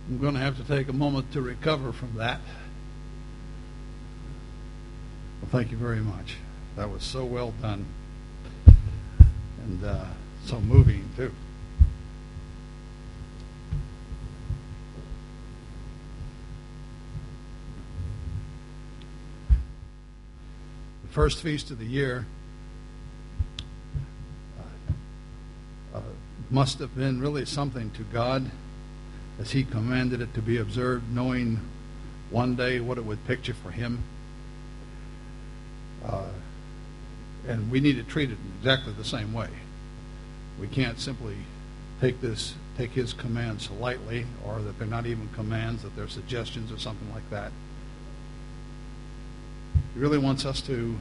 I'm going to have to take a moment to recover from that. Well, thank you very much. That was so well done and so moving, too. The first feast of the year must have been really something to God, as He commanded it to be observed, knowing one day what it would picture for Him. And we need to treat it in exactly the same way. We can't simply take His commands lightly, or that they're not even commands, that they're suggestions or something like that. He really wants us to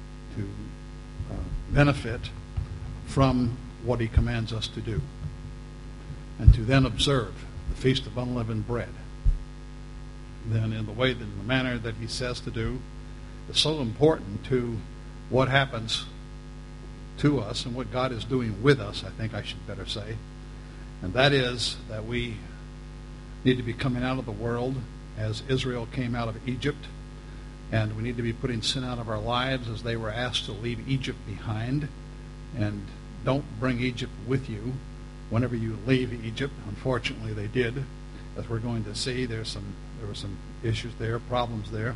benefit from what He commands us to do, and to then observe the Feast of Unleavened Bread. Then in the manner that He says to do, is so important to what happens to us and what God is doing with us, I think I should better say. And that is that we need to be coming out of the world as Israel came out of Egypt, and we need to be putting sin out of our lives as they were asked to leave Egypt behind. And don't bring Egypt with you whenever you leave Egypt. Unfortunately, they did. As we're going to see, there were some issues there, problems there.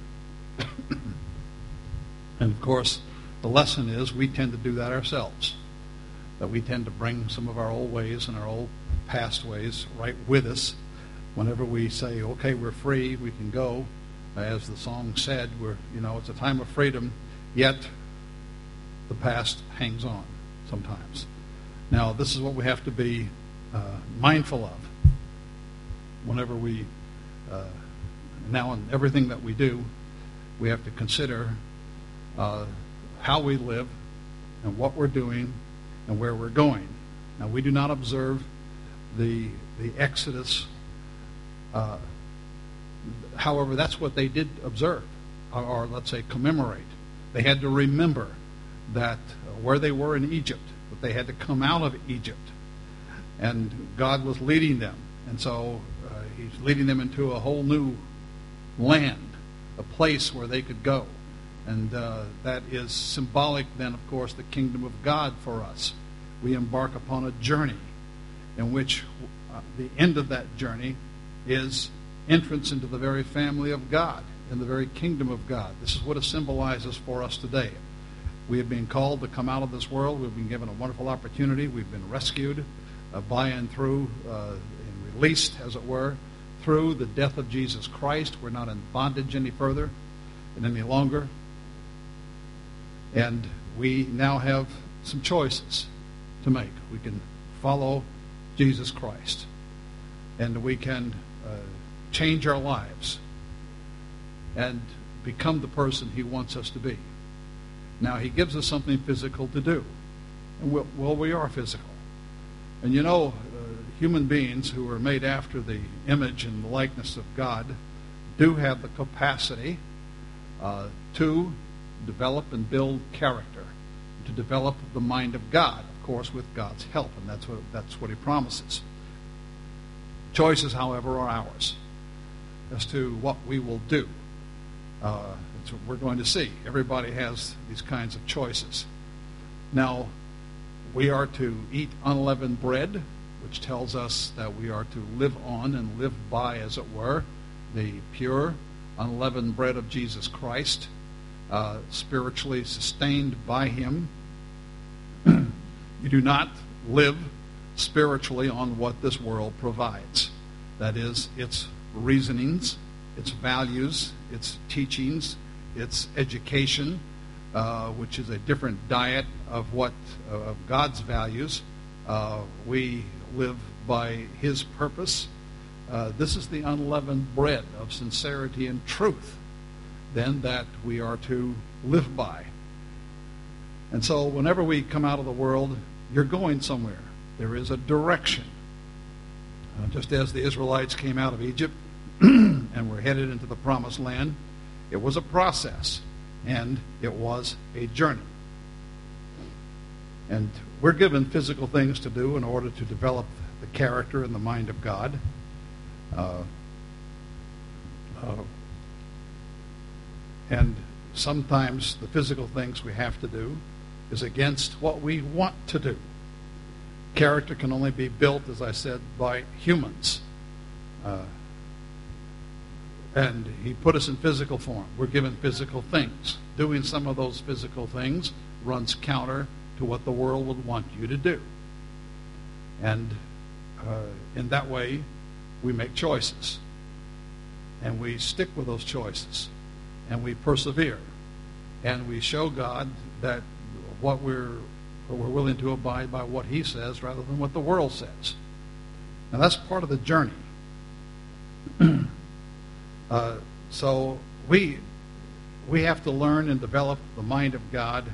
And of course, the lesson is we tend to do that ourselves. That we tend to bring some of our old ways and our old past ways right with us. Whenever we say, okay, we're free, we can go. As the song said, it's a time of freedom, yet the past hangs on sometimes. Now, this is what we have to be mindful of whenever we, now in everything that we do, we have to consider how we live and what we're doing and where we're going. Now, we do not observe the Exodus. However, that's what they did observe, or let's say commemorate. They had to remember that where they were in Egypt, that they had to come out of Egypt, and God was leading them. And so He's leading them into a whole new land, a place where they could go. And that is symbolic then, of course, the kingdom of God for us. We embark upon a journey in which the end of that journey is entrance into the very family of God, in the very kingdom of God. This is what it symbolizes for us today. We have been called to come out of this world. We've been given a wonderful opportunity. We've been rescued by and through, and released, as it were, through the death of Jesus Christ. We're not in bondage any further and any longer. And we now have some choices to make. We can follow Jesus Christ, and we can change our lives and become the person He wants us to be. Now, He gives us something physical to do. And we are physical. And human beings who are made after the image and the likeness of God do have the capacity to develop and build character, to develop the mind of God, of course, with God's help. And that's what He promises. Choices, however, are ours as to what we will do. That's what we're going to see. Everybody has these kinds of choices. Now, we are to eat unleavened bread, which tells us that we are to live on and live by, as it were, the pure, unleavened bread of Jesus Christ, spiritually sustained by Him. You do not live spiritually on what this world provides. That is, its reasonings, its values, its teachings, its education, which is a different diet of God's values. We live by His purpose. This is the unleavened bread of sincerity and truth, then, that we are to live by. And so whenever we come out of the world, you're going somewhere. There is a direction. Just as the Israelites came out of Egypt and were headed into the promised land, it was a process, and it was a journey. And we're given physical things to do in order to develop the character and the mind of God. Uh, and sometimes the physical things we have to do is against what we want to do. Character can only be built, as I said, by humans. And he put us in physical form. We're given physical things. Doing some of those physical things runs counter to what the world would want you to do. And in that way, we make choices. And we stick with those choices. And we persevere. And we show God that what we're willing to abide by what he says rather than what the world says. Now that's part of the journey. So we have to learn and develop the mind of God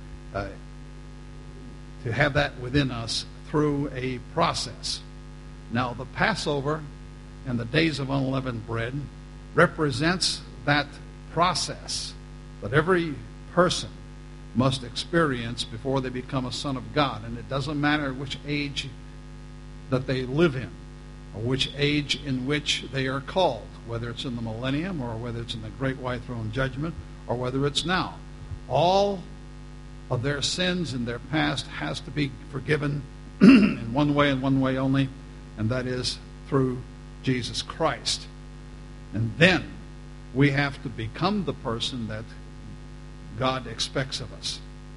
to have that within us through a process. Now the Passover and the days of unleavened bread represents that process that every person must experience before they become a son of God. And it doesn't matter which age that they live in, or which age in which they are called, whether it's in the millennium, or whether it's in the great white throne judgment, or whether it's now. All of their sins in their past has to be forgiven in one way and one way only, and that is through Jesus Christ. And then we have to become the person that God expects of us.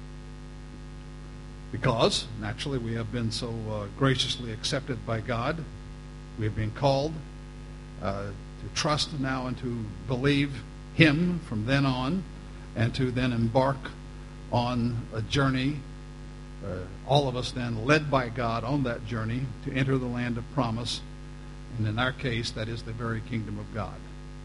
Because, naturally, we have been so graciously accepted by God. We have been called to trust now and to believe him from then on, and to then embark on a journey, all of us then led by God on that journey to enter the land of promise. And in our case, that is the very kingdom of God.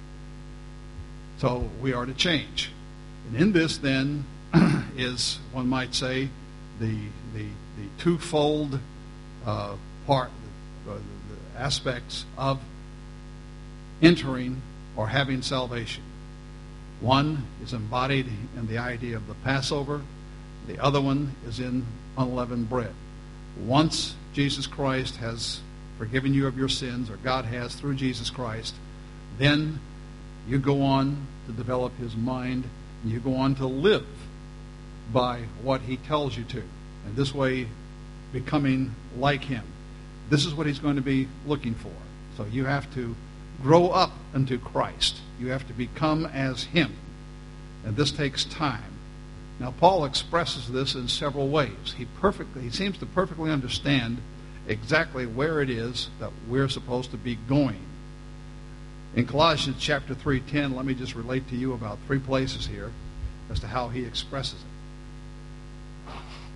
So we are to change. And in this, then, is, one might say, the twofold part, the aspects of entering or having salvation. One is embodied in the idea of the Passover. The other one is in unleavened bread. Once Jesus Christ has forgiven you of your sins, or God has through Jesus Christ, then you go on to develop his mind, and you go on to live by what he tells you to. And this way, becoming like him. This is what he's going to be looking for. So you have to grow up into Christ. You have to become as him. And this takes time. Now, Paul expresses this in several ways. He seems to perfectly understand exactly where it is that we're supposed to be going. In Colossians chapter 3:10, let me just relate to you about 3 places here as to how he expresses it.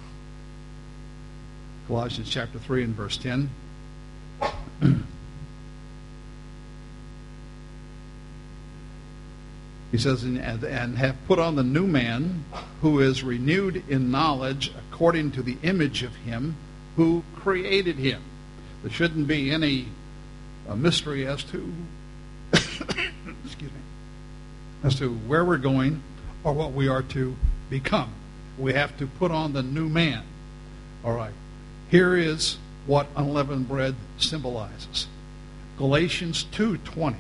Colossians chapter 3 and verse 10. He says, and have put on the new man, who is renewed in knowledge according to the image of him who created him. There shouldn't be any mystery as to excuse me, as to where we're going or what we are to become. We have to put on the new man. All right. Here is what unleavened bread symbolizes. Galatians 2:20.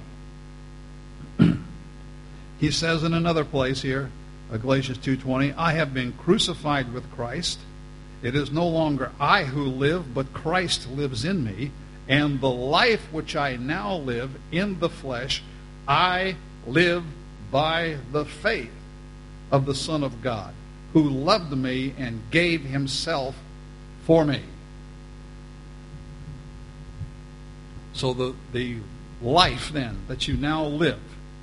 He says in another place here, Galatians 2:20, I have been crucified with Christ. It is no longer I who live, but Christ lives in me. And the life which I now live in the flesh, I live by the faith of the Son of God, who loved me and gave himself for me. So the life then that you now live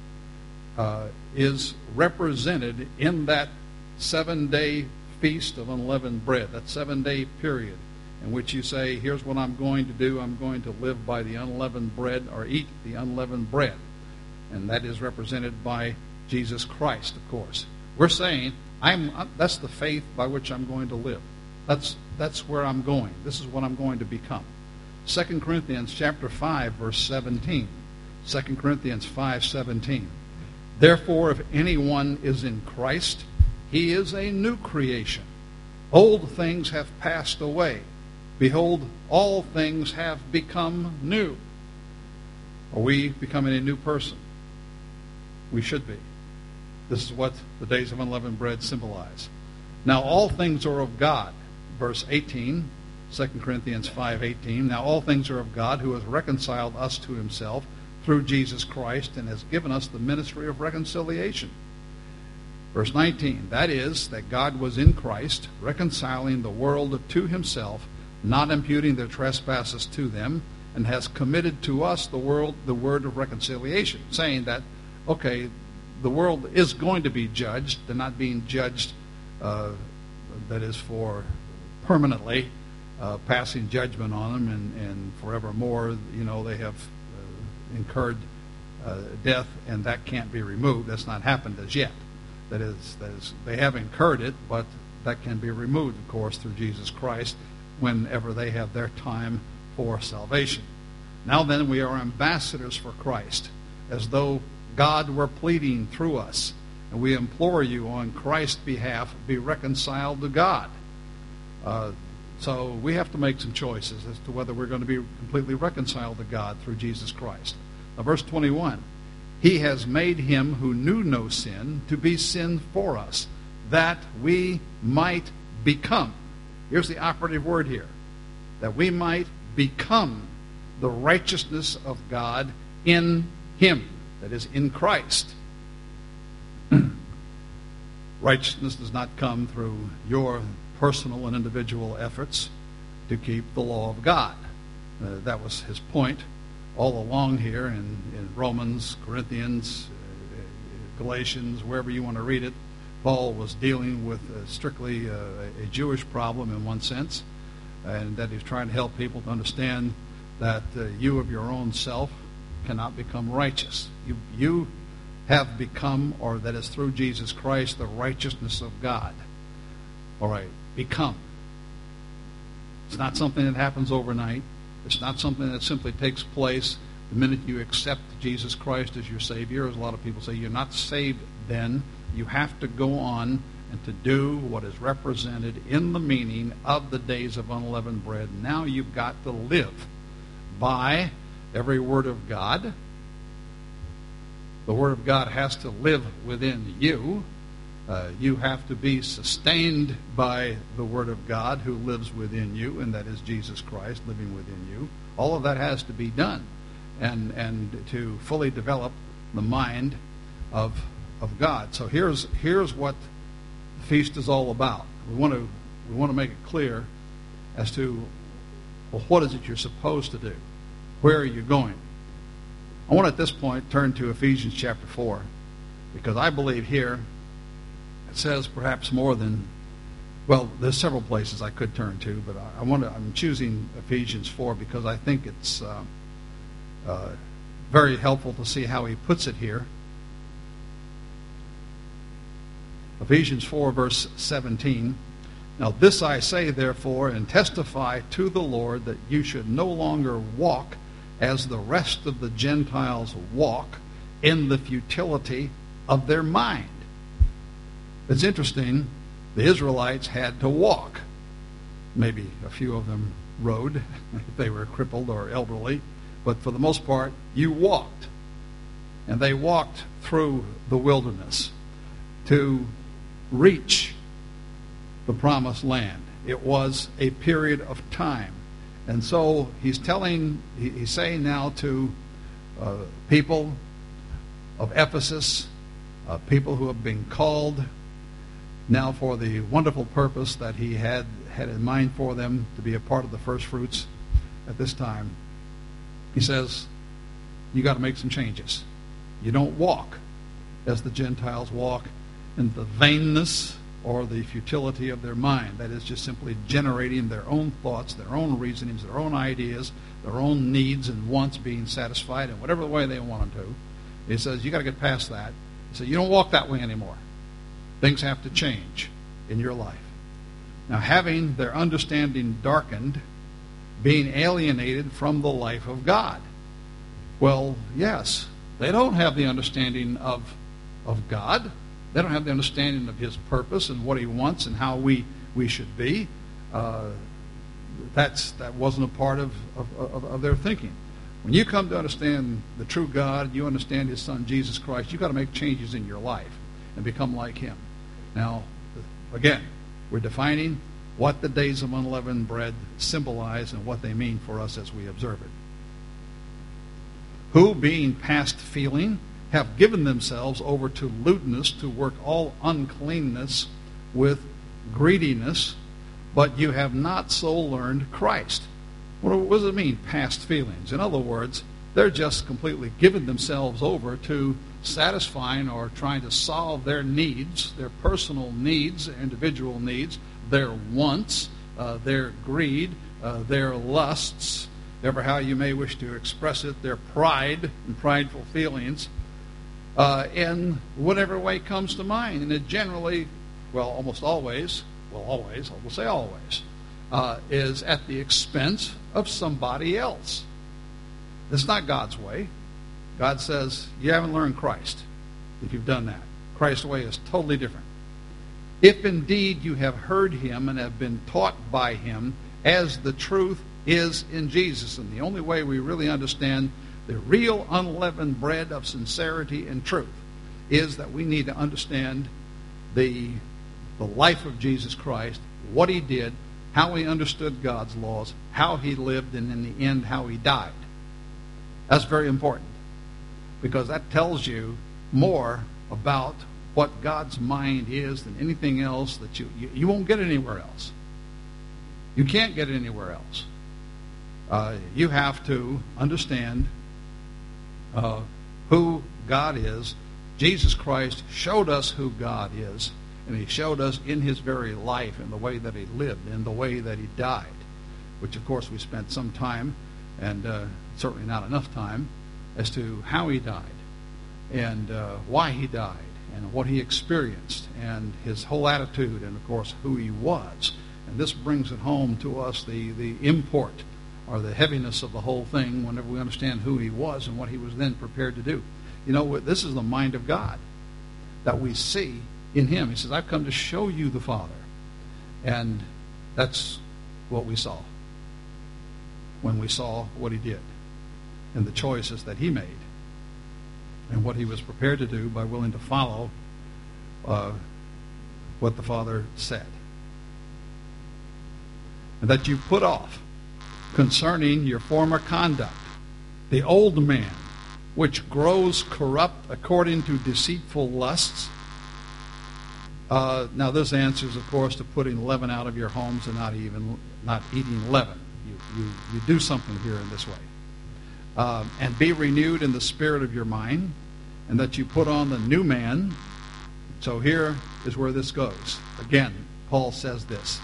is represented in that 7-day feast of unleavened bread, that 7-day period in which you say, here's what I'm going to do. I'm going to live by the unleavened bread, or eat the unleavened bread. And that is represented by Jesus Christ, of course. We're saying, that's the faith by which I'm going to live. That's where I'm going. This is what I'm going to become. 2 Corinthians chapter 5, verse 17. 2 Corinthians 5:17. Therefore, if anyone is in Christ, he is a new creation. Old things have passed away. Behold, all things have become new. Are we becoming a new person? We should be. This is what the days of unleavened bread symbolize. Now all things are of God. Verse 18, 2 Corinthians 5:18. Now all things are of God, who has reconciled us to himself through Jesus Christ and has given us the ministry of reconciliation. Verse 19, that is, that God was in Christ, reconciling the world to himself, not imputing their trespasses to them, and has committed to us the word of reconciliation, saying that, okay, the world is going to be judged. They're not being judged, that is, for permanently passing judgment on them and forevermore. You know, they have incurred death, and that can't be removed. That's not happened as yet. That is, they have incurred it, but that can be removed, of course, through Jesus Christ whenever they have their time for salvation. Now then, we are ambassadors for Christ, as though God were pleading through us. And we implore you on Christ's behalf, be reconciled to God. So we have to make some choices as to whether we're going to be completely reconciled to God through Jesus Christ. Now, verse 21, he has made him who knew no sin to be sin for us, that we might become. Here's the operative word here. That we might become the righteousness of God in him. That is, in Christ. Righteousness does not come through your personal and individual efforts to keep the law of God. That was his point all along here in Romans, Corinthians, Galatians, wherever you want to read it. Paul was dealing with strictly a Jewish problem in one sense, and that he's trying to help people to understand that you of your own self cannot become righteous. You have become, or that is through Jesus Christ, the righteousness of God. All right, become. It's not something that happens overnight. It's not something that simply takes place the minute you accept Jesus Christ as your Savior. As a lot of people say, you're not saved then. You have to go on and to do what is represented in the meaning of the days of unleavened bread. Now you've got to live by every word of God. The Word of God has to live within you. You have to be sustained by the Word of God who lives within you, and that is Jesus Christ living within you. All of that has to be done, and to fully develop the mind of God. So here's what the feast is all about. We want to make it clear as to, well, what is it you're supposed to do? Where are you going? I want to at this point turn to Ephesians chapter 4, because I believe here it says perhaps more than, well, there's several places I could turn to, but I'm choosing Ephesians 4 because I think it's very helpful to see how he puts it here. Ephesians 4, verse 17. Now this I say, therefore, and testify to the Lord, that you should no longer walk as the rest of the Gentiles walk, in the futility of their mind. It's interesting, the Israelites had to walk. Maybe a few of them rode if they were crippled or elderly, but for the most part, you walked. And they walked through the wilderness to reach the promised land. It was a period of time. And so he's saying now to people of Ephesus, people who have been called now for the wonderful purpose that he had in mind for them to be a part of the first fruits at this time. He says, you got to make some changes. You don't walk as the Gentiles walk in the vainness or the futility of their mind. That is just simply generating their own thoughts, their own reasonings, their own ideas, their own needs and wants being satisfied in whatever way they want them to. He says, you got to get past that. He said, you don't walk that way anymore. Things have to change in your life. Now, having their understanding darkened, being alienated from the life of God. Well, yes, they don't have the understanding of God. They don't have the understanding of his purpose and what he wants and how we should be. That wasn't a part of their thinking. When you come to understand the true God, you understand His Son, Jesus Christ, you've got to make changes in your life and become like Him. Now, again, we're defining what the days of unleavened bread symbolize and what they mean for us as we observe it. Who, being past feeling, have given themselves over to lewdness, to work all uncleanness with greediness, but you have not so learned Christ. What does it mean, past feelings? In other words, they're just completely given themselves over to satisfying or trying to solve their needs, their personal needs, individual needs, their wants, their greed, their lusts, ever how you may wish to express it, their pride and prideful feelings, in whatever way comes to mind. And it generally, almost always, I will say always, is at the expense of somebody else. It's not God's way. God says, you haven't learned Christ if you've done that. Christ's way is totally different. If indeed you have heard Him and have been taught by Him, as the truth is in Jesus. And the only way we really understand the real unleavened bread of sincerity and truth is that we need to understand the life of Jesus Christ, what He did, how He understood God's laws, how He lived, and in the end, how He died. That's very important, because that tells you more about what God's mind is than anything else that you won't get anywhere else. You can't get it anywhere else. You have to understand who God is. Jesus Christ showed us who God is, and He showed us in His very life, in the way that He lived, in the way that He died, which of course we spent some time, and certainly not enough time, as to how He died, and why He died, and what He experienced, and His whole attitude, and of course who He was. And this brings it home to us, the import or the heaviness of the whole thing, whenever we understand who He was and what He was then prepared to do. You know, this is the mind of God that we see in Him. He says, I've come to show you the Father. And that's what we saw when we saw what He did and the choices that He made and what He was prepared to do by willing to follow what the Father said. And that you put off concerning your former conduct the old man, which grows corrupt according to deceitful lusts. Now this answers, of course, to putting leaven out of your homes and not eating leaven. You do something here in this way. And be renewed in the spirit of your mind, and that you put on the new man. So here is where this goes. Again, Paul says this.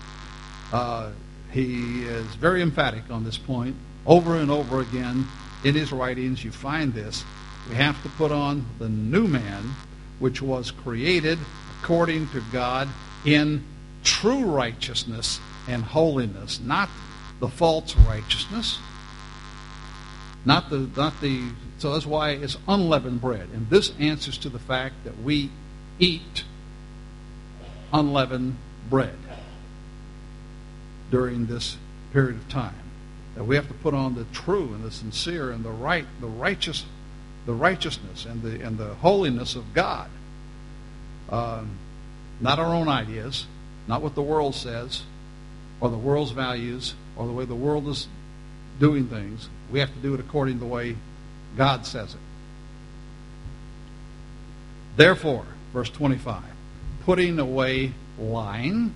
He is very emphatic on this point. Over and over again in his writings, you find this. We have to put on the new man, which was created according to God in true righteousness and holiness, not the false righteousness, not the. So that's why it's unleavened bread, and this answers to the fact that we eat unleavened bread during this period of time. That we have to put on the true and the sincere and the righteousness and the holiness of God. Not our own ideas, not what the world says, or the world's values, or the way the world is doing things. We have to do it according to the way God says it. Therefore, verse 25, putting away lying.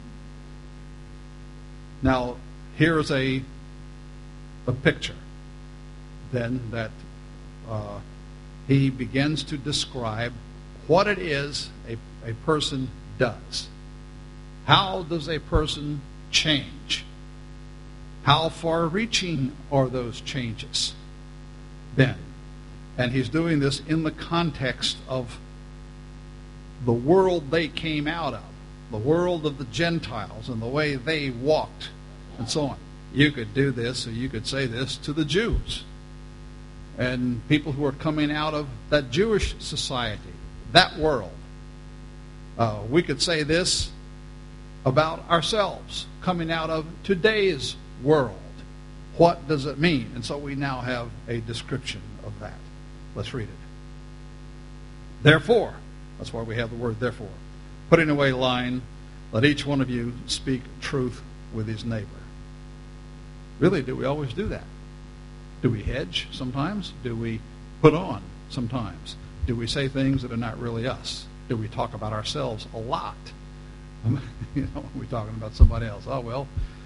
Now, here's a picture then that he begins to describe what it is a person does. How does a person change? How far-reaching are those changes then? And he's doing this in the context of the world they came out of, the world of the Gentiles and the way they walked and so on. You could do this, or you could say this to the Jews and people who are coming out of that Jewish society, that world. We could say this about ourselves, coming out of today's world. What does it mean? And so we now have a description of that. Let's read it. Therefore, that's why we have the word therefore. Putting away lying, let each one of you speak truth with his neighbor. Really, do we always do that? Do we hedge sometimes? Do we put on sometimes? Do we say things that are not really us? Do we talk about ourselves a lot? We're talking about somebody else. Oh, well,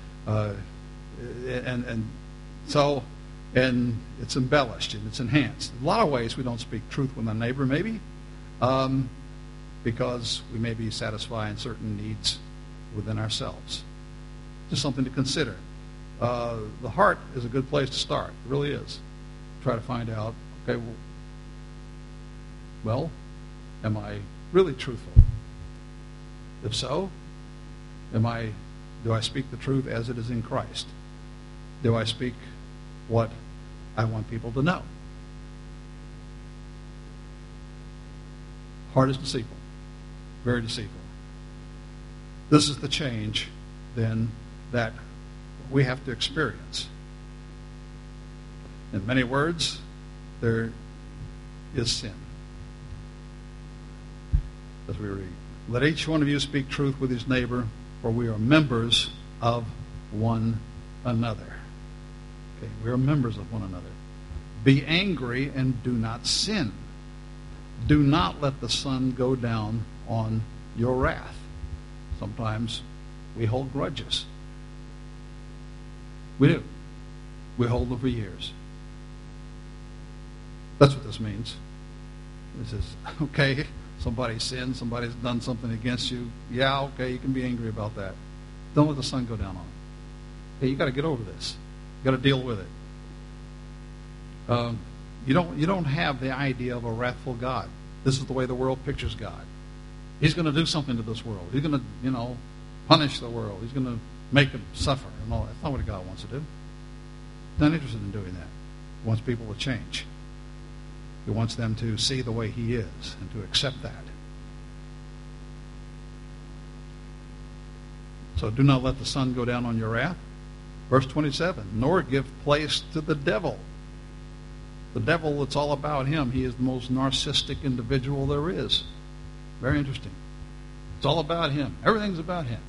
and it's embellished and it's enhanced. In a lot of ways we don't speak truth with our neighbor, maybe, because we may be satisfying certain needs within ourselves. Just something to consider. The heart is a good place to start. It really is. Try to find out, okay, well, am I really truthful? If so, do I speak the truth as it is in Christ? Do I speak what I want people to know? Heart is deceitful, very deceitful. This is the change, then, that we have to experience. In many words, there is sin. As we read, let each one of you speak truth with his neighbor, for we are members of one another. Okay, we are members of one another. Be angry and do not sin. Do not let the sun go down on your wrath. Sometimes we hold grudges. We do. We hold them for years. That's what this means. It says, okay, somebody sinned, somebody's done something against you. Yeah, okay, you can be angry about that. Don't let the sun go down on it. Hey, you got to get over this. You got to deal with it. You don't have the idea of a wrathful God. This is the way the world pictures God. He's going to do something to this world. He's going to, punish the world. He's going to make them suffer and all that. That's not what God wants to do. He's not interested in doing that. He wants people to change. He wants them to see the way He is and to accept that. So do not let the sun go down on your wrath. Verse 27, nor give place to the devil. The devil, it's all about him. He is the most narcissistic individual there is. Very interesting. It's all about him. Everything's about him.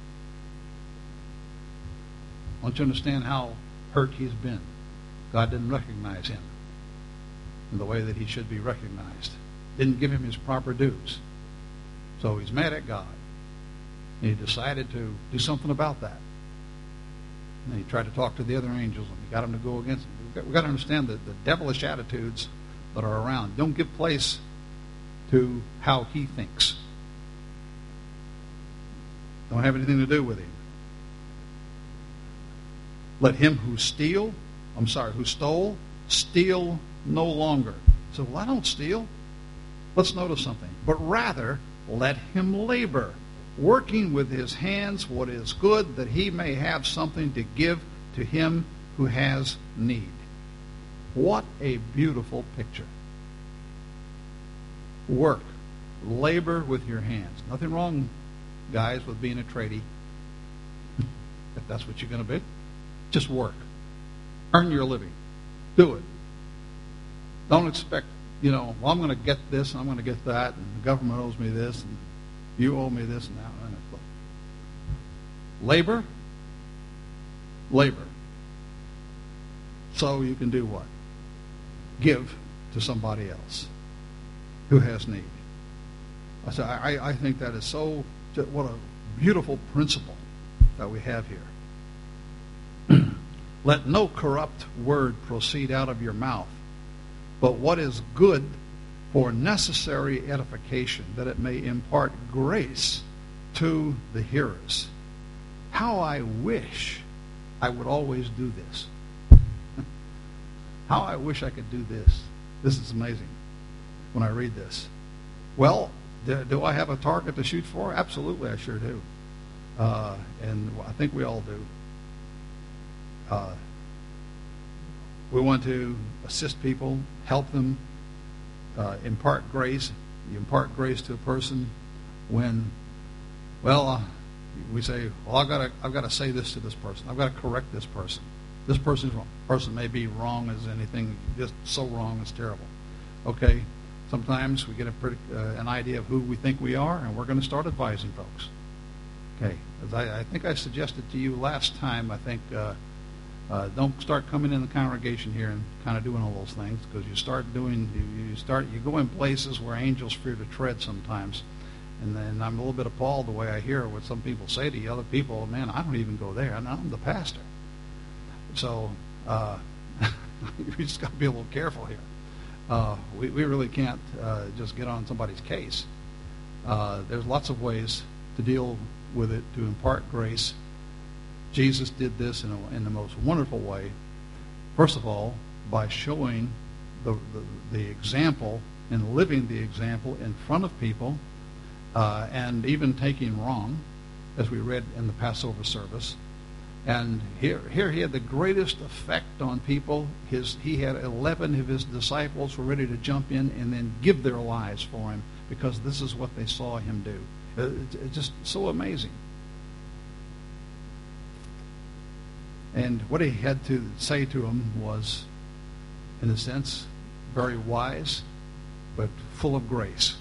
I want you to understand how hurt he's been. God didn't recognize him in the way that he should be recognized. Didn't give him his proper dues. So he's mad at God. And he decided to do something about that. And he tried to talk to the other angels, and he got them to go against him. We've got to understand that the devilish attitudes that are around don't give place to how he thinks. Don't have anything to do with him. Let him who stole, steal no longer. So, well, I don't steal. Let's notice something. But rather, let him labor, working with his hands what is good, that he may have something to give to him who has need. What a beautiful picture. Work. Labor with your hands. Nothing wrong, guys, with being a tradie. If that's what you're going to be. Just work. Earn your living. Do it. Don't expect, well, I'm going to get this and I'm going to get that, and the government owes me this, and you owe me this and that. Labor. Labor. So you can do what? Give to somebody else who has need. I think that is so, what a beautiful principle that we have here. Let no corrupt word proceed out of your mouth, but what is good for necessary edification, that it may impart grace to the hearers. How I wish I would always do this. How I wish I could do this. This is amazing when I read this. Well, do I have a target to shoot for? Absolutely, I sure do. And I think we all do. We want to assist people, help them, impart grace. You impart grace to a person when, we say, well, I've got to say this to this person. I've got to correct this person. This person's wrong. Person may be wrong as anything, just so wrong it's terrible. Okay? Sometimes we get an idea of who we think we are, and we're going to start advising folks. Okay? As I think I suggested to you last time, I think don't start coming in the congregation here and kind of doing all those things, because you go in places where angels fear to tread sometimes. And then I'm a little bit appalled the way I hear what some people say to other people. Man, I don't even go there. I'm the pastor. So we just got to be a little careful here. We really can't just get on somebody's case. There's lots of ways to deal with it, to impart grace. Jesus did this in the most wonderful way. First of all, by showing the example and living the example in front of people, and even taking wrong, as we read in the Passover service. And here he had the greatest effect on people. He had 11 of his disciples who were ready to jump in and then give their lives for him, because this is what they saw him do. It's just so amazing. And what he had to say to them was, in a sense, very wise, but full of grace.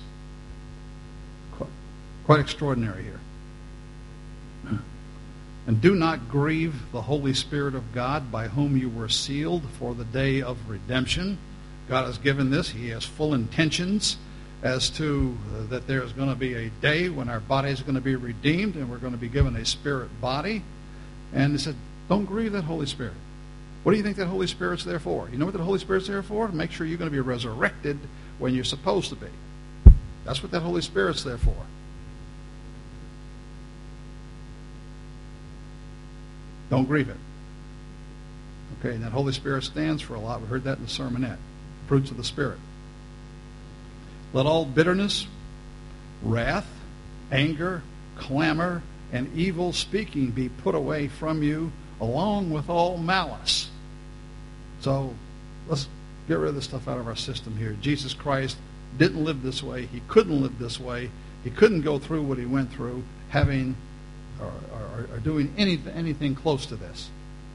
Quite extraordinary here. And do not grieve the Holy Spirit of God, by whom you were sealed for the day of redemption. God has given this. He has full intentions as to that there is going to be a day when our body is going to be redeemed and we're going to be given a spirit body. And he said, don't grieve that Holy Spirit. What do you think that Holy Spirit's there for? You know what the Holy Spirit's there for? To make sure you're going to be resurrected when you're supposed to be. That's what that Holy Spirit's there for. Don't grieve it. Okay, and that Holy Spirit stands for a lot. We heard that in the sermonette. Fruits of the Spirit. Let all bitterness, wrath, anger, clamor, and evil speaking be put away from you, along with all malice. So let's get rid of this stuff out of our system here. Jesus Christ didn't live this way. He couldn't live this way. He couldn't go through what he went through having or doing anything close to this.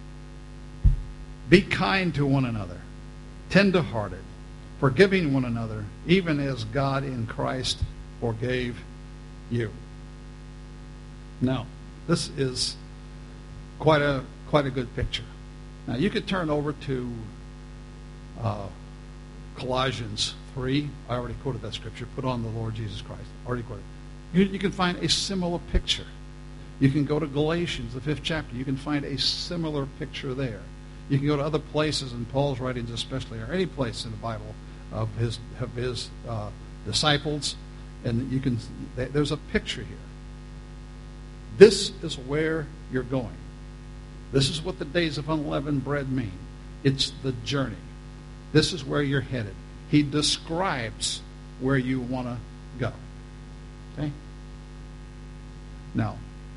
Be kind to one another, tender-hearted, forgiving one another, even as God in Christ forgave you. Now, this is quite a good picture. Now, you could turn over to Colossians 3. I already quoted that scripture. Put on the Lord Jesus Christ. Already quoted. You can find a similar picture. You can go to Galatians, the 5th chapter. You can find a similar picture there. You can go to other places in Paul's writings especially, or any place in the Bible of his disciples, and there's a picture here. This is where you're going. This is what the days of unleavened bread mean. It's the journey. This is where you're headed. He describes where you want to go. Okay? Now,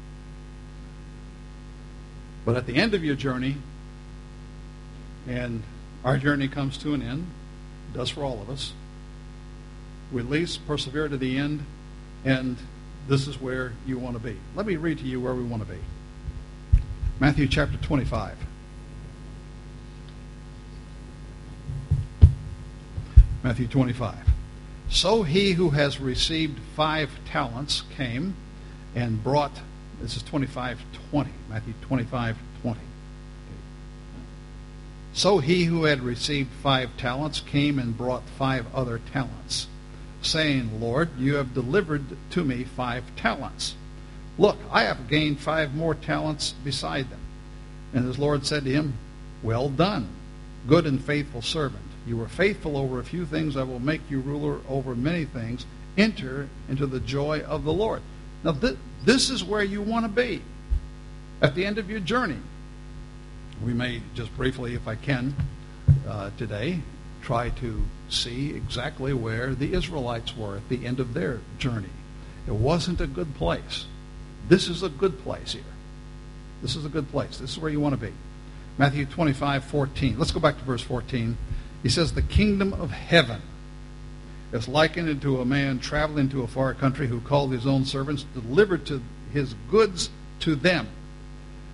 but at the end of your journey, and our journey comes to an end, it does for all of us, we at least persevere to the end, and this is where you want to be. Let me read to you where we want to be. Matthew chapter 25. Matthew 25. So he who has received 5 talents came and brought, this is 25:20, Matthew 25:20. So he who had received 5 talents came and brought 5 other talents, saying, Lord, you have delivered to me 5 talents. Look, I have gained 5 more talents beside them. And his Lord said to him, well done, good and faithful servant. You were faithful over a few things. I will make you ruler over many things. Enter into the joy of the Lord. Now, this is where you want to be at the end of your journey. We may just briefly, if I can, today, try to see exactly where the Israelites were at the end of their journey. It wasn't a good place. This is a good place here. This is a good place. This is where you want to be. Matthew 25:14. Let's go back to verse 14. He says, the kingdom of heaven is likened unto a man traveling to a far country who called his own servants, delivered to his goods to them.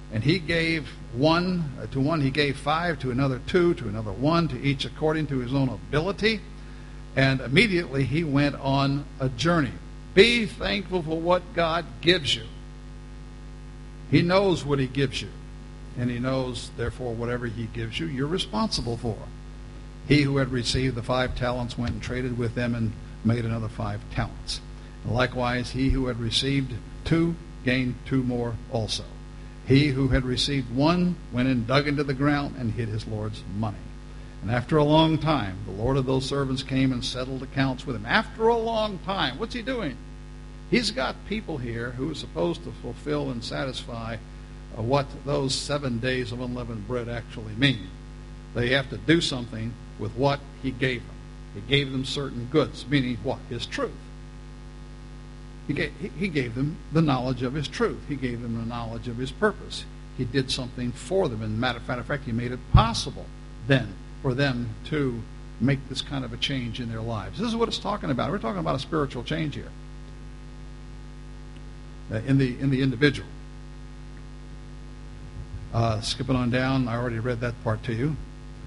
And he gave one, to one he gave 5, to another 2, to another 1, to each according to his own ability. And immediately he went on a journey. Be thankful for what God gives you. He knows what he gives you. And he knows, therefore, whatever he gives you, you're responsible for. He who had received the 5 talents went and traded with them and made another 5 talents. And likewise, he who had received 2 gained 2 more also. He who had received 1 went and dug into the ground and hid his Lord's money. And after a long time, the Lord of those servants came and settled accounts with him. After a long time, what's he doing? He's got people here who are supposed to fulfill and satisfy what those 7 days of unleavened bread actually mean. They have to do something with what he gave them. He gave them certain goods, meaning what? His truth. He gave them the knowledge of his truth. He gave them the knowledge of his purpose. He did something for them. And matter of fact, he made it possible then for them to make this kind of a change in their lives. This is what it's talking about. We're talking about a spiritual change here in the individual. Skipping on down, I already read that part to you.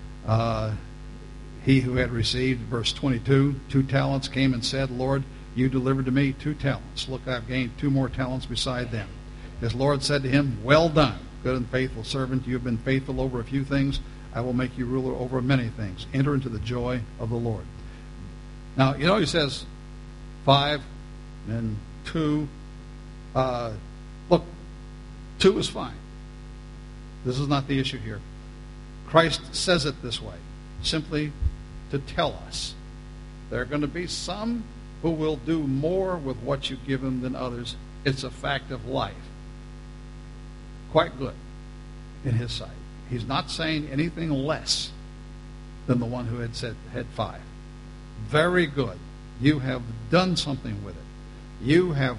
He who had received, verse 22, 2 talents came and said, Lord, you delivered to me 2 talents. Look, I've gained 2 more talents beside them. His Lord said to him, well done, good and faithful servant. You have been faithful over a few things. I will make you ruler over many things. Enter into the joy of the Lord. Now, you know, he says 5 and 2. Look, 2 is fine. This is not the issue here. Christ says it this way, simply to tell us there are going to be some who will do more with what you give them than others. It's a fact of life. Quite good in his sight. He's not saying anything less than the one who had 5. Very good. You have done something with it. You have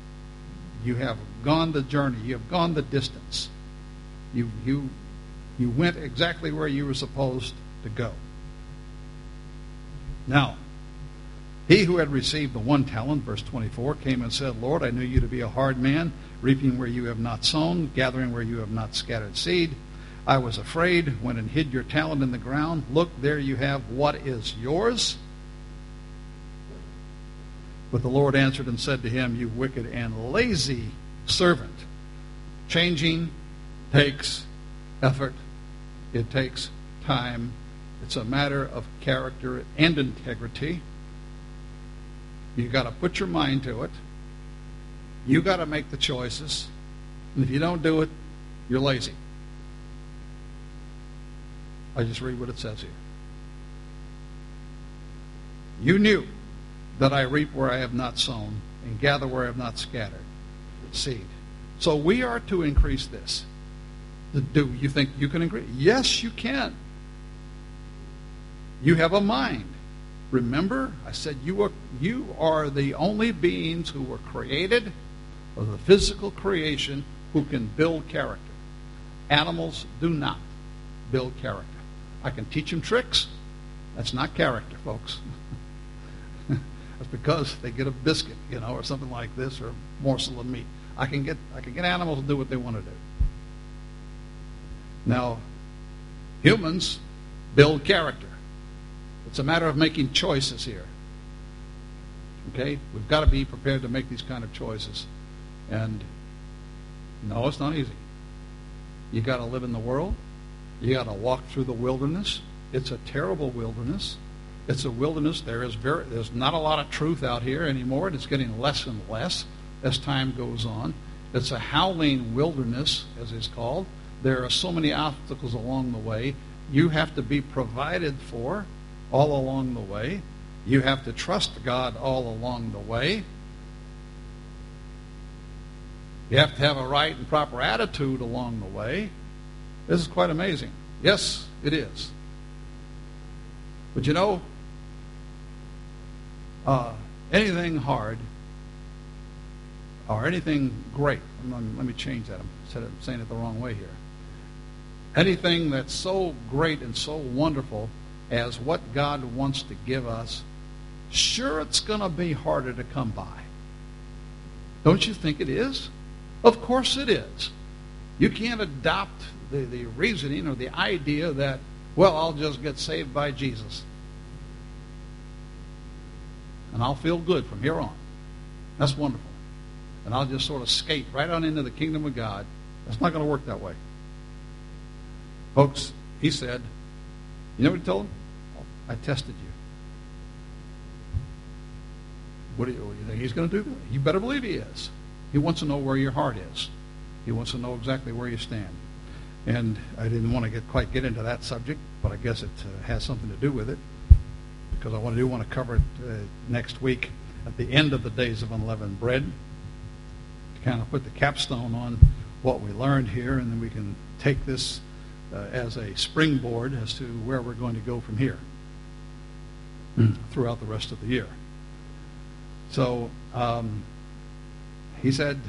gone the journey. You have gone the distance. You went exactly where you were supposed to go. Now, he who had received the 1 talent, verse 24, came and said, Lord, I knew you to be a hard man, reaping where you have not sown, gathering where you have not scattered seed. I was afraid, went and hid your talent in the ground. Look, there you have what is yours. But the Lord answered and said to him, you wicked and lazy servant. Changing takes effort. It takes time. It's a matter of character and integrity. You've got to put your mind to it. You've got to make the choices. And if you don't do it, you're lazy. I just read what it says here. You knew that I reap where I have not sown and gather where I have not scattered seed. So we are to increase this. Do you think you can increase? Yes, you can. You have a mind. Remember, I said you are the only beings who were created of the physical creation who can build character. Animals do not build character. I can teach them tricks. That's not character, folks. That's because they get a biscuit, or something like this, or a morsel of meat. I can get animals to do what they want to do. Now, humans build character. It's a matter of making choices here. Okay? We've got to be prepared to make these kind of choices. And no, it's not easy. You got to live in the world. You got to walk through the wilderness. It's a terrible wilderness. It's a wilderness. There's not a lot of truth out here anymore. It's getting less and less as time goes on. It's a howling wilderness, as it's called. There are so many obstacles along the way. You have to be provided for all along the way. You have to trust God all along the way. You have to have a right and proper attitude along the way. This is quite amazing. Yes, it is. But anything hard or anything great, let me change that. I'm saying it the wrong way here. Anything that's so great and so wonderful as what God wants to give us, sure, it's going to be harder to come by. Don't you think it is? Of course it is. You can't adopt the reasoning or the idea that, well, I'll just get saved by Jesus, and I'll feel good from here on. That's wonderful. And I'll just sort of skate right on into the kingdom of God. That's not going to work that way. Folks, he said, you know what he told him? I tested you. What do you think he's going to do? You better believe he is. He wants to know where your heart is. He wants to know exactly where you stand. And I didn't want to quite get into that subject, but I guess it has something to do with it, because I want to cover it next week at the end of the Days of Unleavened Bread, to kind of put the capstone on what we learned here, and then we can take this as a springboard as to where we're going to go from here throughout the rest of the year. So he said,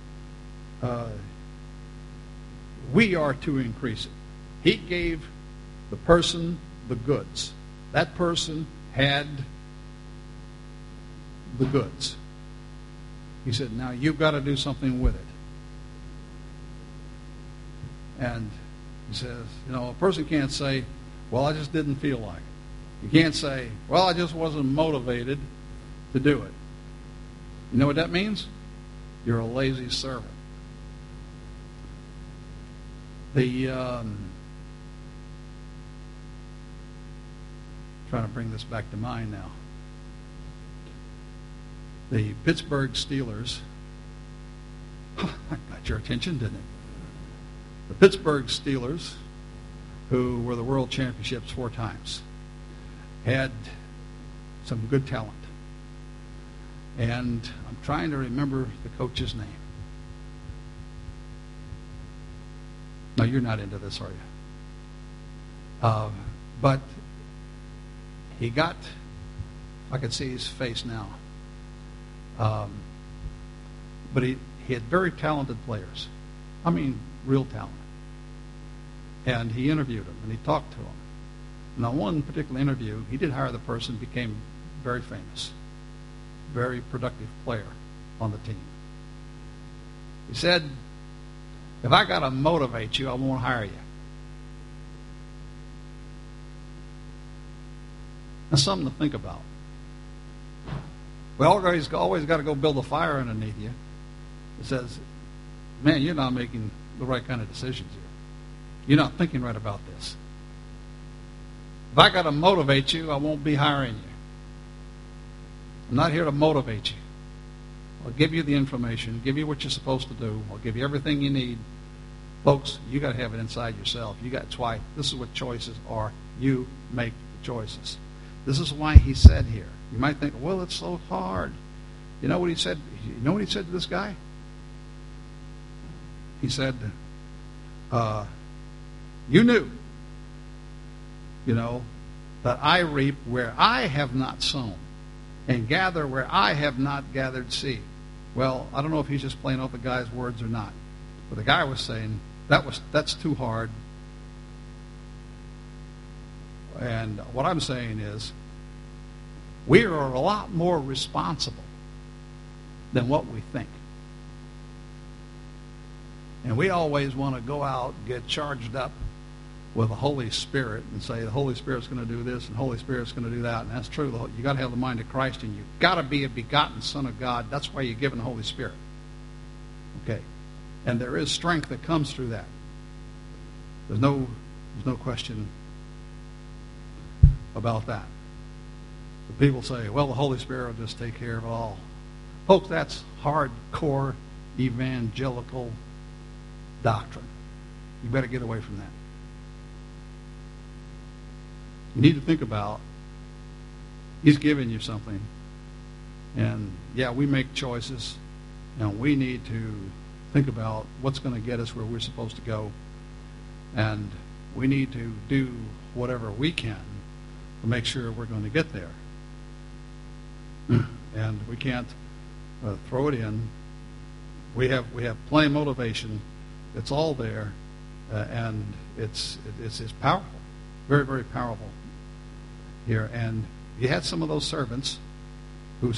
we are to increase it. He gave the person the goods. That person had the goods. He said, now you've got to do something with it. And he says, a person can't say, well, I just didn't feel like it. You can't say, well, I just wasn't motivated to do it. You know what that means? You're a lazy servant. Trying to bring this back to mind now. The Pittsburgh Steelers, that got your attention, didn't it? The Pittsburgh Steelers, who were the world championships 4 times, had some good talent. And I'm trying to remember the coach's name. No, you're not into this, are you? But he got, I can see his face now. But he had very talented players. I mean, real talent. And he interviewed them, and he talked to them. And on one particular interview, he did hire the person, became very famous, very productive player on the team. He said, if I got to motivate you, I won't hire you. That's something to think about. We always got to go build a fire underneath you. It says, man, you're not making the right kind of decisions here. You're not thinking right about this. If I got to motivate you, I won't be hiring you. I'm not here to motivate you. I'll give you the information, give you what you're supposed to do. I'll give you everything you need. Folks, you got to have it inside yourself. That's why this is what choices are. You make the choices. This is why he said here. You might think, well, it's so hard. You know what he said? You know what he said to this guy? He said, you knew, that I reap where I have not sown and gather where I have not gathered seed. Well, I don't know if he's just playing off the guy's words or not. But the guy was saying, that's too hard. And what I'm saying is, we are a lot more responsible than what we think. And we always want to go out and get charged up with the Holy Spirit and say the Holy Spirit's going to do this and the Holy Spirit's going to do that. And that's true. You got to have the mind of Christ, and you've got to be a begotten Son of God. That's why you're given the Holy Spirit. Okay. And there is strength that comes through that. There's no question about that. The people say, well, the Holy Spirit will just take care of it all. Folks, that's hardcore evangelical doctrine. You better get away from that. You need to think about, he's giving you something. And yeah, we make choices, and we need to think about what's going to get us where we're supposed to go. And we need to do whatever we can to make sure we're going to get there. And we can't throw it in. We have plenty of motivation. It's all there, and it's powerful, very, very powerful here. And you had some of those servants who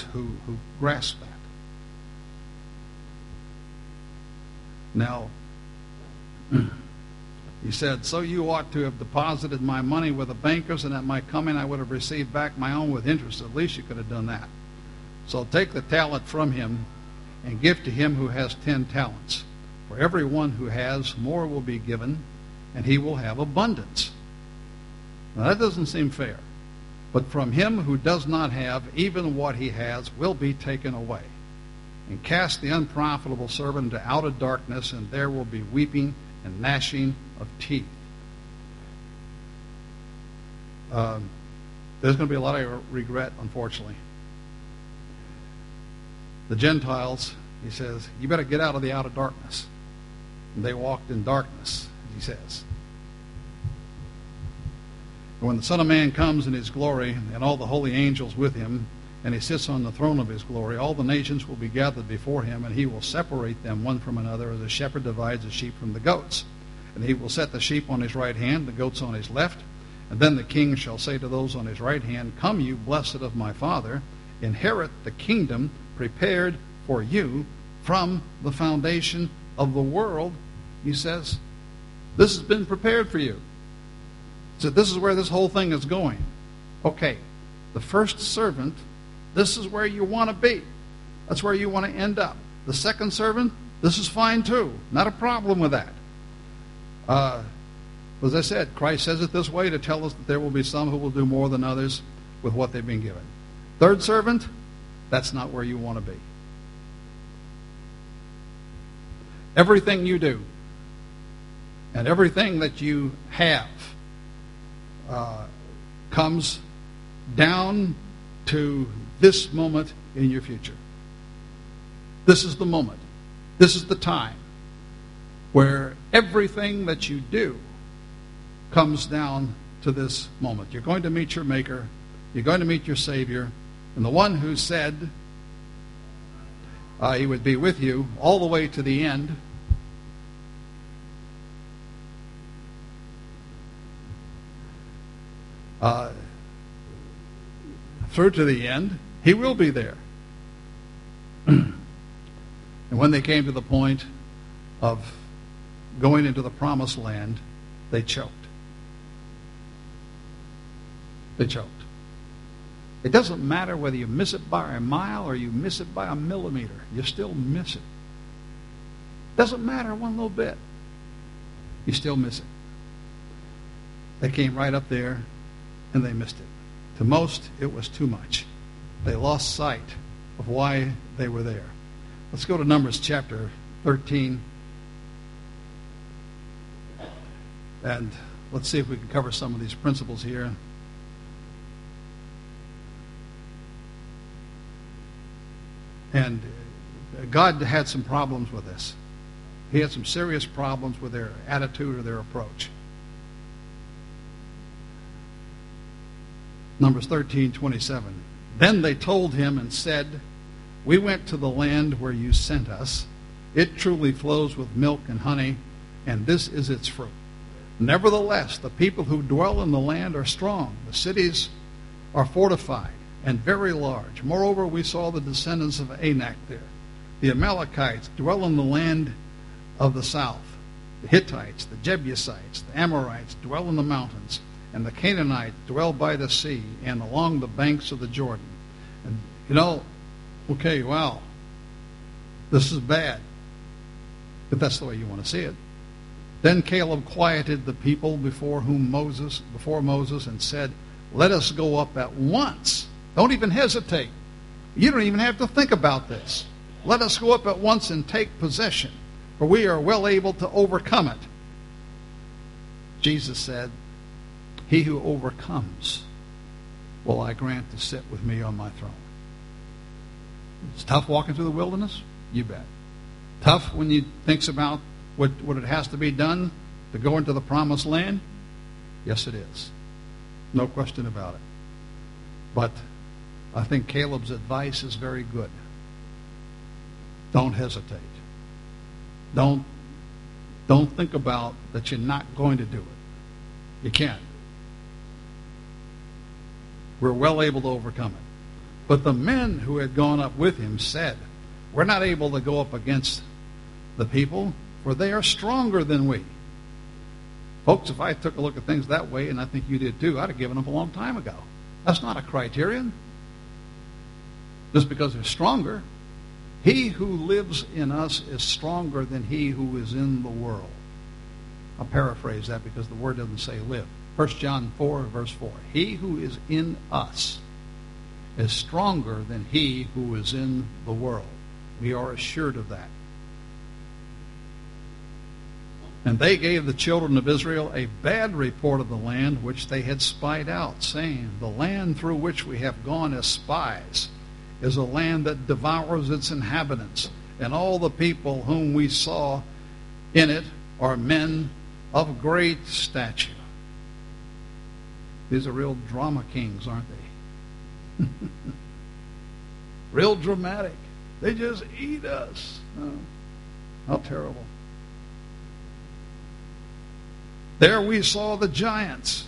grasped that. Now, He said, "So you ought to have deposited my money with the bankers, and at my coming I would have received back my own with interest." At least you could have done that. "So take the talent from him and give to him who has 10 talents. For everyone who has, more will be given, and he will have abundance." Now that doesn't seem fair. "But from him who does not have, even what he has will be taken away. And cast the unprofitable servant into outer darkness, and there will be weeping and gnashing of teeth." There's going to be a lot of regret, unfortunately. The Gentiles, he says, you better get out of the outer darkness. And they walked in darkness, he says. And when the Son of Man comes in his glory, and all the holy angels with him, and he sits on the throne of his glory, all the nations will be gathered before him, and he will separate them one from another, as a shepherd divides the sheep from the goats. And he will set the sheep on his right hand, the goats on his left. And then the king shall say to those on his right hand, "Come, you blessed of my Father, inherit the kingdom prepared for you from the foundation of the world." He says, this has been prepared for you. So this is where this whole thing is going. Okay, the first servant, this is where you want to be. That's where you want to end up. The second servant, this is fine too. Not a problem with that. As I said, Christ says it this way to tell us that there will be some who will do more than others with what they've been given. Third servant, that's not where you want to be. Everything you do and everything that you have comes down to this moment in your future. This is the moment. This is the time where everything that you do comes down to this moment. You're going to meet your Maker. You're going to meet your Savior. And the one who said he would be with you all the way to the end, through to the end, he will be there. And when they came to the point of going into the promised land, they choked. They choked. It doesn't matter whether you miss it by a mile or you miss it by a millimeter. You still miss it. Doesn't matter one little bit. You still miss it. They came right up there and they missed it. To most, it was too much. They lost sight of why they were there. Let's go to Numbers chapter 13. And let's see if we can cover some of these principles here. And God had some problems with this. He had some serious problems with their attitude or their approach. Numbers 13:27. Then they told him and said, "We went to the land where you sent us. It truly flows with milk and honey, and this is its fruit. Nevertheless, the people who dwell in the land are strong. The cities are fortified and very large. Moreover, we saw the descendants of Anak there. The Amalekites dwell in the land of the south. The Hittites, the Jebusites, the Amorites dwell in the mountains, and the Canaanites dwell by the sea and along the banks of the Jordan." And okay, wow, this is bad. But that's the way you want to see it. Then Caleb quieted the people before Moses, and said, "Let us go up at once." Don't even hesitate. You don't even have to think about this. Let us go up at once and take possession, for we are well able to overcome it. Jesus said, "He who overcomes will I grant to sit with me on my throne." It's tough walking through the wilderness? You bet. Tough when you think about what it has to be done to go into the promised land? Yes, it is. No question about it. But I think Caleb's advice is very good. Don't hesitate. Don't think about that you're not going to do it. You can't. We're well able to overcome it. But the men who had gone up with him said, "We're not able to go up against the people, for they are stronger than we." Folks, if I took a look at things that way, and I think you did too, I'd have given up a long time ago. That's not a criterion. Just because they're stronger. He who lives in us is stronger than he who is in the world. I'll paraphrase that because the word doesn't say live. 1 John 4, verse 4. He who is in us is stronger than he who is in the world. We are assured of that. And they gave the children of Israel a bad report of the land which they had spied out, saying, the land through which we have gone as spies is a land that devours its inhabitants, and all the people whom we saw in it are men of great stature. These are real drama kings, aren't they? Real dramatic. They just eat us. Oh, how terrible. There we saw the giants,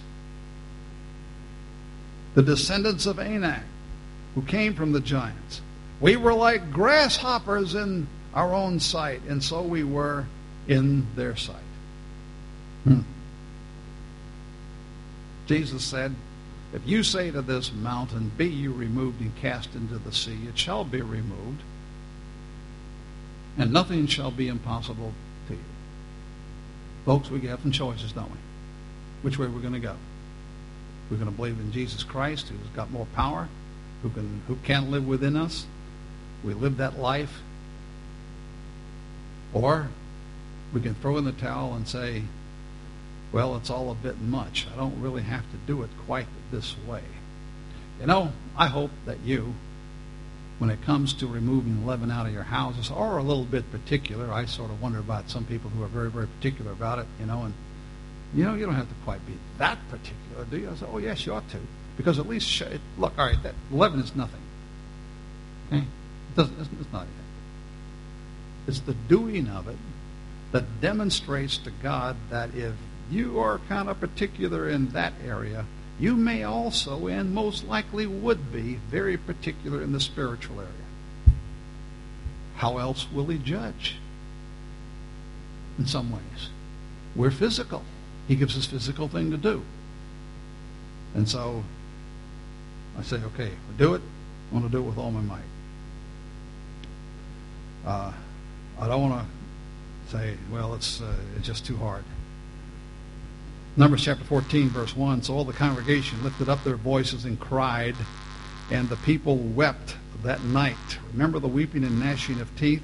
the descendants of Anak, who came from the giants. We were like grasshoppers in our own sight, and so we were in their sight. Jesus said, if you say to this mountain, be you removed and cast into the sea, it shall be removed, and nothing shall be impossible to you. Folks, we have some choices, don't we? Which way we're going to go. We're going to believe in Jesus Christ, who's got more power, who can live within us. We live that life. Or we can throw in the towel and say, well, it's all a bit much. I don't really have to do it quite this way. You know, I hope that you, when it comes to removing leaven out of your houses, are a little bit particular. I sort of wonder about some people who are very, very particular about it, and you don't have to quite be that particular, do you? I say, oh, yes, you ought to. Because at least, look, all right, that leaven is nothing. Okay? It's not anything. It's the doing of it that demonstrates to God that if you are kind of particular in that area, you may also, and most likely would be, very particular in the spiritual area. How else will he judge? In some ways. We're physical. He gives us physical thing to do. And so I say, okay, we'll do it. I want to do it with all my might. I don't want to say, well, it's just too hard. Numbers chapter 14, verse 1. So all the congregation lifted up their voices and cried, and the people wept that night. Remember the weeping and gnashing of teeth?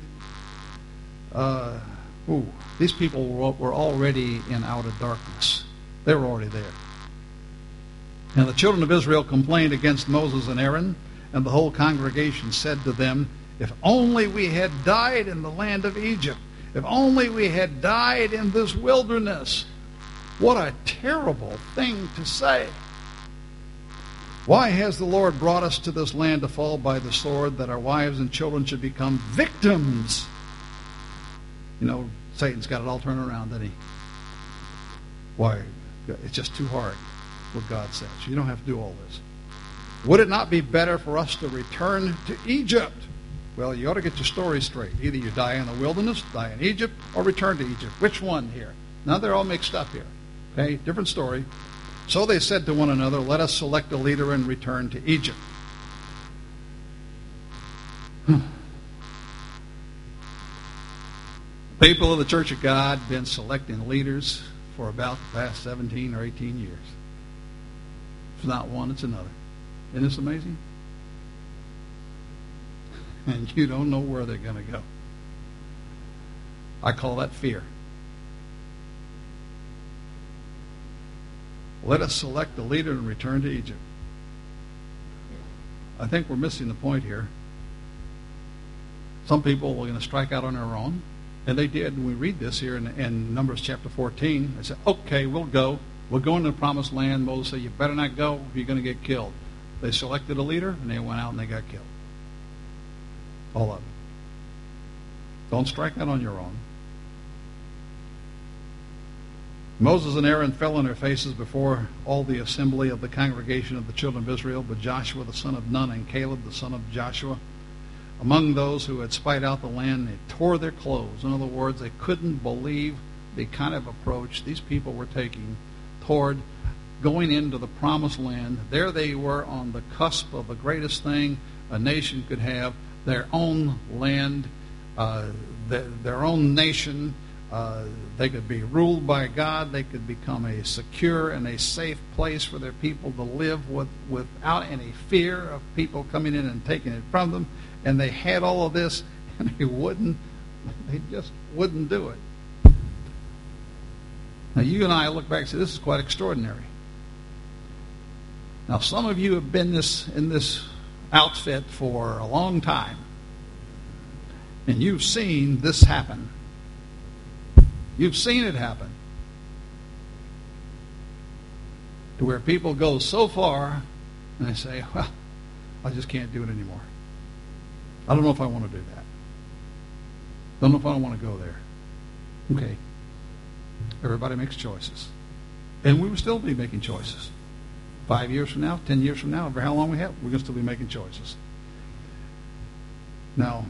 These people were already in outer darkness. They were already there. And the children of Israel complained against Moses and Aaron, and the whole congregation said to them, if only we had died in the land of Egypt. If only we had died in this wilderness. What a terrible thing to say. Why has the Lord brought us to this land to fall by the sword, that our wives and children should become victims? You know, Satan's got it all turned around, doesn't he? Why? It's just too hard, what God says. You don't have to do all this. Would it not be better for us to return to Egypt? Well, you ought to get your story straight. Either you die in the wilderness, die in Egypt, or return to Egypt. Which one here? Now they're all mixed up here. Okay, different story. So they said to one another, let us select a leader and return to Egypt. People of the Church of God have been selecting leaders for about the past 17 or 18 years. It's not one, it's another. Isn't this amazing? And you don't know where they're going to go. I call that fear. Let us select a leader and return to Egypt. I think we're missing the point here. Some people are going to strike out on their own, and they did. And we read this here in Numbers chapter 14. They said, okay, we'll go. We'll go into the promised land. Moses said, you better not go if you're going to get killed. They selected a leader, and they went out and they got killed. All of them. Don't strike out on your own. Moses and Aaron fell on their faces before all the assembly of the congregation of the children of Israel, but Joshua the son of Nun and Caleb the son of Joshua, among those who had spied out the land, they tore their clothes. In other words, they couldn't believe the kind of approach these people were taking toward going into the promised land. There they were on the cusp of the greatest thing a nation could have, their own land, their own nation. They could be ruled by God. They could become a secure and a safe place for their people to live without any fear of people coming in and taking it from them. And they had all of this, and they just wouldn't do it. Now, you and I look back and say, this is quite extraordinary. Now, some of you have been in this outfit for a long time, and you've seen this happen. You've seen it happen. To where people go so far, and they say, well, I just can't do it anymore. I don't know if I want to do that. Don't know if I want to go there. Okay. Everybody makes choices. And we will still be making choices. 5 years from now, 10 years from now, over how long we have, we're going to still be making choices. Now,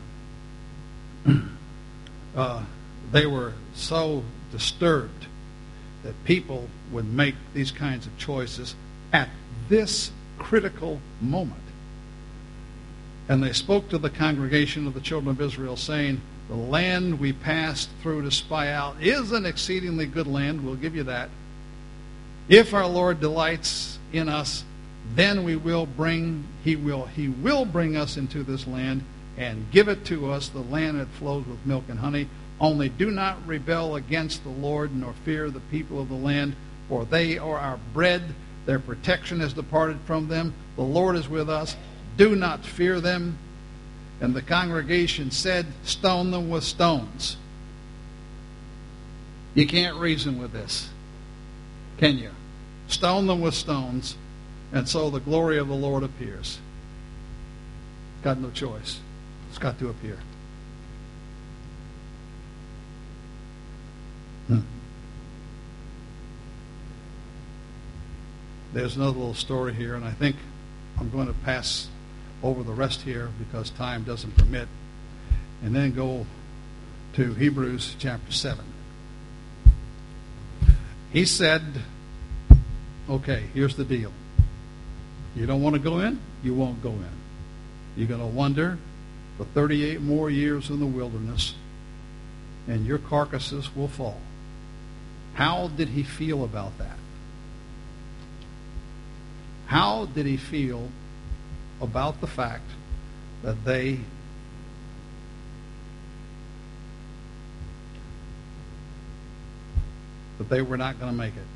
they were so disturbed that people would make these kinds of choices at this critical moment. And they spoke to the congregation of the children of Israel, saying, the land we passed through to spy out is an exceedingly good land. We'll give you that. If our Lord delights in us, then he will bring us into this land and give it to us, the land that flows with milk and honey. Only do not rebel against the Lord, nor fear the people of the land, for they are our bread. Their protection has departed from them. The Lord is with us. Do not fear them. And the congregation said, stone them with stones. You can't reason with this, can you? Stone them with stones, and so the glory of the Lord appears. Got no choice. It's got to appear. There's another little story here, and I think I'm going to pass over the rest here because time doesn't permit, and then go to Hebrews chapter 7. He said, okay, here's the deal. You don't want to go in? You won't go in. You're going to wander for 38 more years in the wilderness, and your carcasses will fall. How did he feel about that? How did he feel about the fact that they were not going to make it?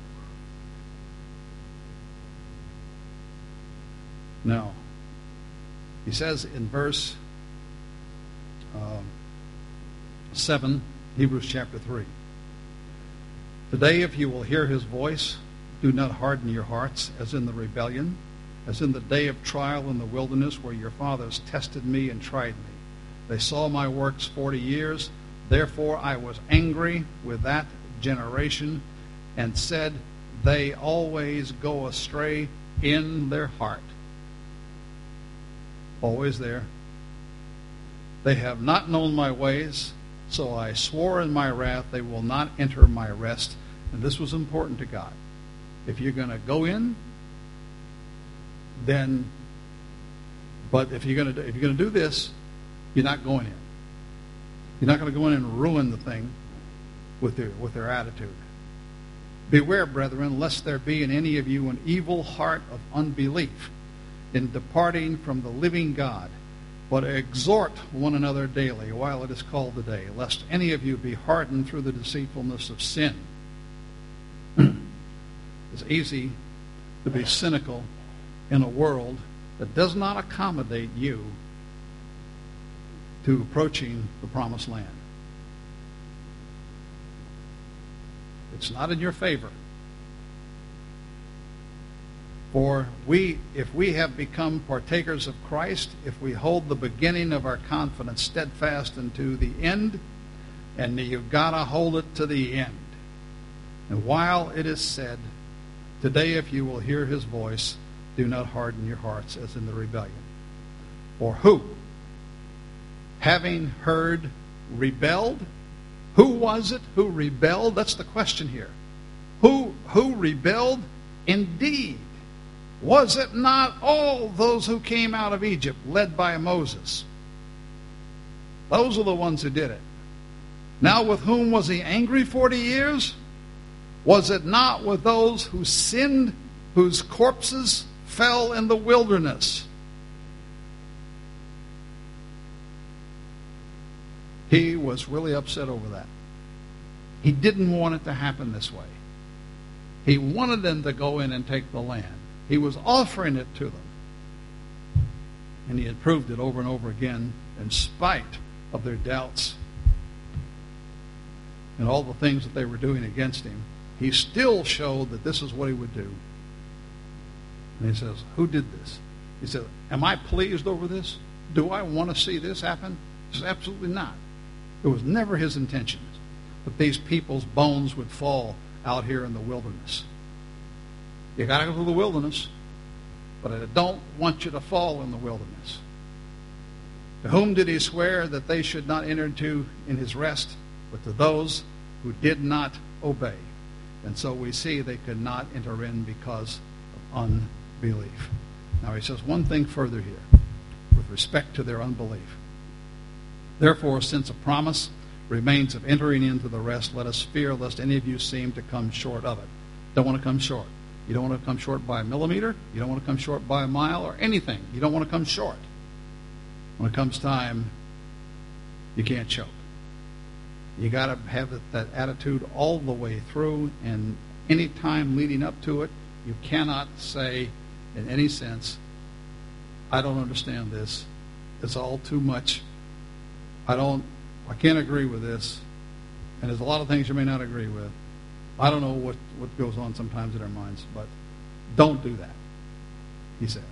No. He says in verse 7, Hebrews chapter 3, today if you will hear his voice, do not harden your hearts as in the rebellion, as in the day of trial in the wilderness where your fathers tested me and tried me. They saw my works 40 years. Therefore I was angry with that generation and said, they always go astray in their heart. Always there. They have not known my ways, so I swore in my wrath they will not enter my rest. And this was important to God. If you're going to go in, then, but if you're going to do this, you're not going in. You're not going to go in and ruin the thing with their attitude. Beware, brethren, lest there be in any of you an evil heart of unbelief in departing from the living God, but exhort one another daily while it is called today, lest any of you be hardened through the deceitfulness of sin. It's easy to be cynical in a world that does not accommodate you to approaching the promised land. It's not in your favor. For if we have become partakers of Christ, if we hold the beginning of our confidence steadfast unto the end, and you've got to hold it to the end. And while it is said, today if you will hear his voice, do not harden your hearts as in the rebellion. For who, having heard, rebelled? Who was it who rebelled? That's the question here. Who rebelled? Indeed, was it not all those who came out of Egypt, led by Moses? Those are the ones who did it. Now with whom was he angry 40 years? Was it not with those who sinned, whose corpses fell in the wilderness? He was really upset over that. He didn't want it to happen this way. He wanted them to go in and take the land. He was offering it to them. And he had proved it over and over again in spite of their doubts and all the things that they were doing against him. He still showed that this is what he would do. And he says, who did this? He said, am I pleased over this? Do I want to see this happen? He says, absolutely not. It was never his intention that these people's bones would fall out here in the wilderness. You got to go to the wilderness, but I don't want you to fall in the wilderness. To whom did he swear that they should not enter into in his rest, but to those who did not obey? And so we see they could not enter in because of unbelief. Now he says one thing further here with respect to their unbelief. Therefore, since a promise remains of entering into the rest, let us fear lest any of you seem to come short of it. Don't want to come short. You don't want to come short by a millimeter. You don't want to come short by a mile or anything. You don't want to come short. When it comes time, you can't choke. You got to have that attitude all the way through, and any time leading up to it, you cannot say in any sense, I don't understand this. It's all too much. I can't agree with this. And there's a lot of things you may not agree with. I don't know what goes on sometimes in our minds, but don't do that, he says.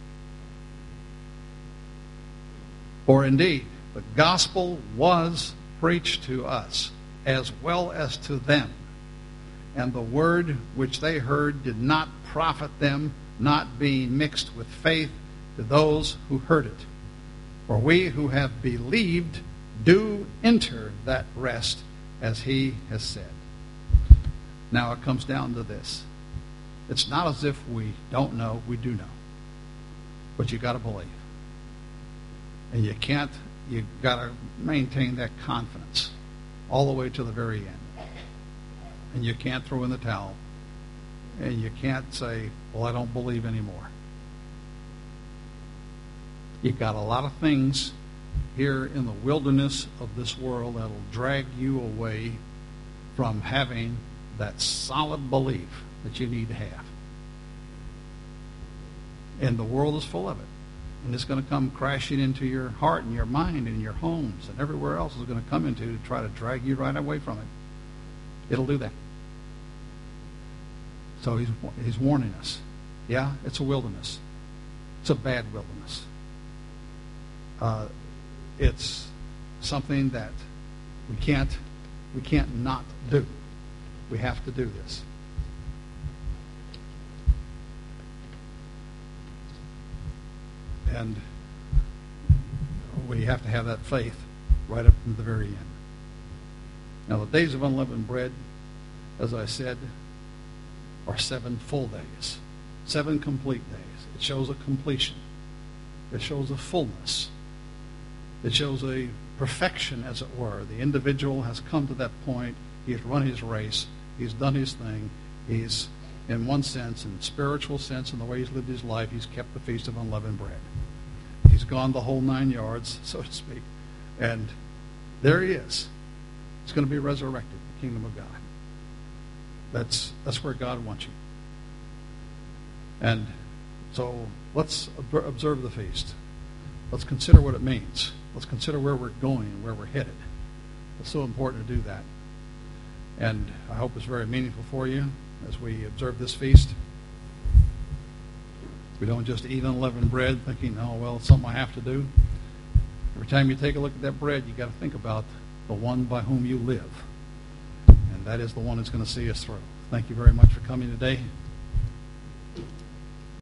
For indeed, the gospel was preached to us as well as to them. And the word which they heard did not profit them, not being mixed with faith to those who heard it. For we who have believed do enter that rest, as he has said. Now it comes down to this. It's not as if we don't know, we do know. But you got to believe. And you got to maintain that confidence all the way to the very end. And you can't throw in the towel. And you can't say, well, I don't believe anymore. You've got a lot of things here in the wilderness of this world that'll drag you away from having that solid belief that you need to have. And the world is full of it. And it's going to come crashing into your heart and your mind and your homes and everywhere else is going to come into to try to drag you right away from it. It'll do that. So he's warning us. Yeah, it's a wilderness. It's a bad wilderness. It's something that we can't not do. We have to do this. And we have to have that faith right up to the very end. Now, the days of unleavened bread, as I said, are 7 full days, 7 complete days. It shows a completion. It shows a fullness. It shows a perfection, as it were. The individual has come to that point. He has run his race. He's done his thing. He's, in one sense, in spiritual sense, in the way he's lived his life, he's kept the Feast of Unleavened Bread. He's gone the whole 9 yards, so to speak. And there he is. He's going to be resurrected, the kingdom of God. That's where God wants you. And so let's observe the feast. Let's consider what it means. Let's consider where we're going and where we're headed. It's so important to do that. And I hope it's very meaningful for you as we observe this feast. We don't just eat unleavened bread thinking, oh, well, it's something I have to do. Every time you take a look at that bread, you got to think about the one by whom you live. And that is the one that's going to see us through. Thank you very much for coming today.